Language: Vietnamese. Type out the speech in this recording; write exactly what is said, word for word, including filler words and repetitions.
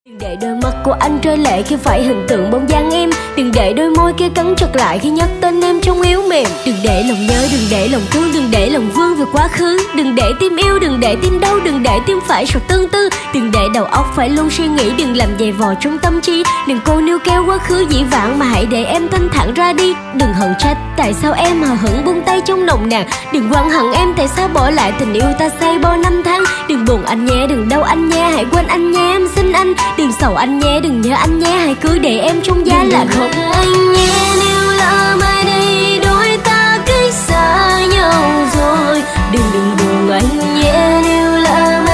Đừng để đôi mắt của anh rơi lệ khi phải hình tượng bóng dáng em. Đừng để đôi môi kia cắn chặt lại khi nhắc tên em trong yếu mềm. Đừng để lòng nhớ, đừng để lòng thương, đừng để lòng vương về quá khứ. Đừng để tim yêu, đừng để tim đau, đừng để tim phải sầu tương tư. Đừng để đầu óc phải luôn suy nghĩ, đừng làm dày vò trong tâm trí. Đừng cô níu kéo quá khứ dĩ vãng mà hãy để em thanh thản ra đi. Đừng hận trách tại sao em hờ hững buông tay trong nồng nàn. Đừng oán hận em tại sao bỏ lại tình yêu ta xây bao năm tháng. Đừng buồn anh nhé, đừng đau anh nhé, hãy quên anh nhé, em xin anh. Đừng sầu anh nhé, đừng nhớ anh nhé, hãy cứ để em trong giá lạnh. Không anh nhé, nếu lỡ mai đây đôi ta cách xa nhau rồi. Đừng đừng buồn anh nhé, nếu lỡ mai